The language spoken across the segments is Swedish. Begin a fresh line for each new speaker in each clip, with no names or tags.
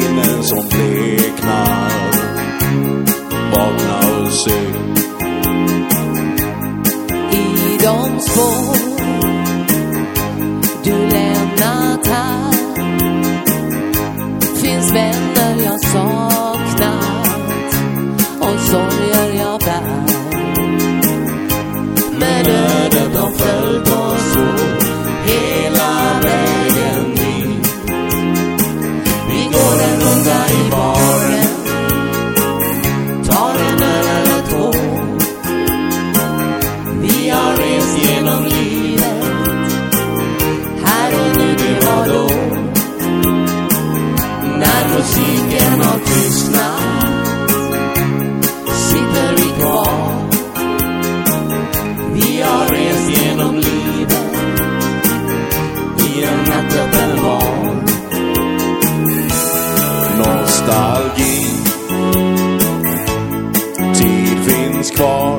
minnen som bleknar. Vakna och se.
I de spår du lämnat här finns vänner jag saknat och sorger jag bär. Men ödet har följt oss så hela vägen dit. Vi går en runda i baren, tar en öl eller två. Vi har rest genom livet, här och nu det var då. När musiken har tystnat sitter vi kvar. Vi har rest genom livet i en nattöppen bar.
Nostalgi, tid finns kvar.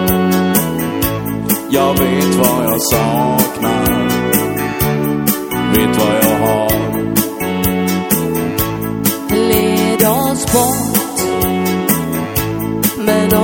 Jag vet vad jag saknar, vet vad jag har.
Led oss bort, men